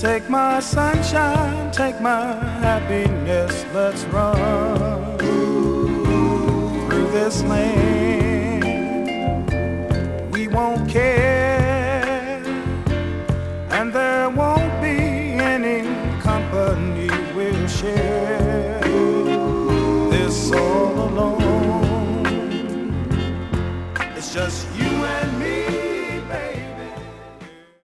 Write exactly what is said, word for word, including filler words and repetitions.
Take my sunshine, take my happiness, let's run through this land.